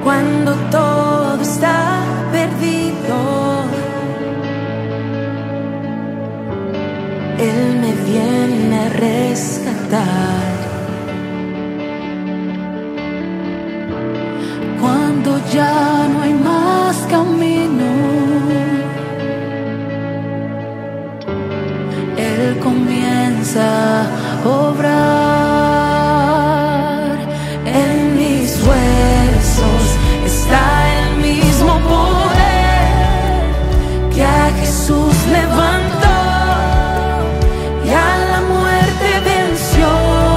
cuando todo está perdido, Él me viene a rescatar. Cuando ya no hay más camino, Él comienza a obrar. En mis huesos está el mismo poder que a Jesús levantó y a la muerte venció.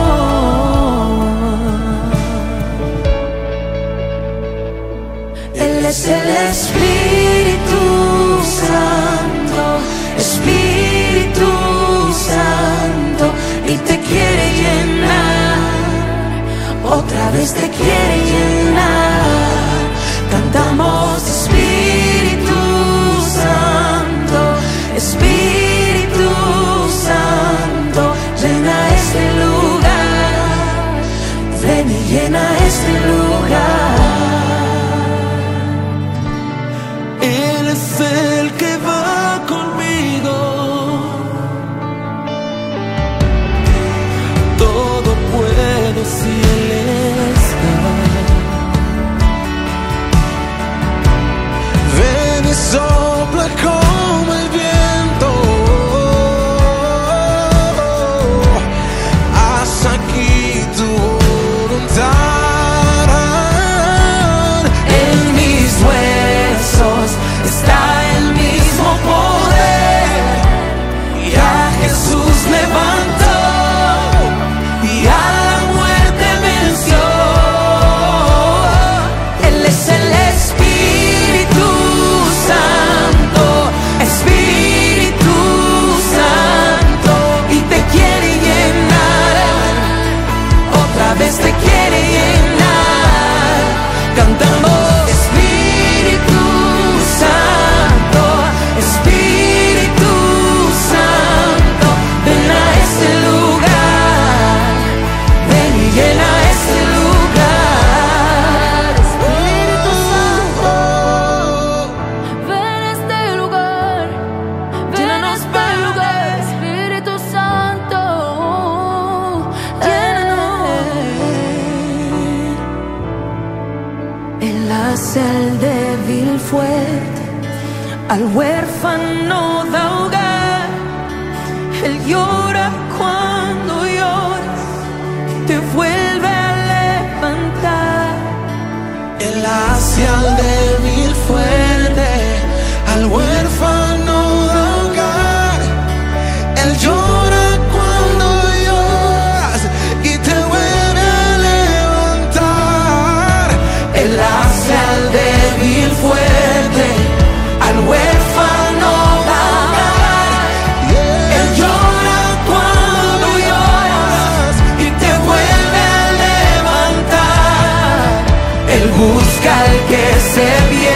Él es el Espíritu Santo, Espíritu Santo, y te quiere llenar, otra vez te quiere llenar. Cantamos Espíritu Santo, Espíritu Santo, llena este lugar, ven y llena este lugar. Él es el que va conmigo, todo puedo si Él está. Ven y sopla como el viento, haz aquí tu voluntad. En mis huesos está el mismo poder y a Jesús levantó y a la muerte venció. Él es el Espíritu Santo, Espíritu Santo, y te quiere llenar, otra vez te quiere llenar. Cantamos Espíritu Santo, Espíritu Santo, ven a este lugar, ven y llena este lugar. Espíritu Santo, ven a este lugar, llénanos este lugar. Espíritu Santo, llénanos. Él hace al débil fuerte, al huérfano da hogar. Él llora cuando lloras, te vuelve a levantar. Él hace al débil fuerte, al huérfano da hogar. Él llora cuando lloras y te vuelve a levantar. Él hace al débil fuerte, al huérfano da hogar. Él llora cuando lloras y te vuelve a levantar. Él busca al que se viene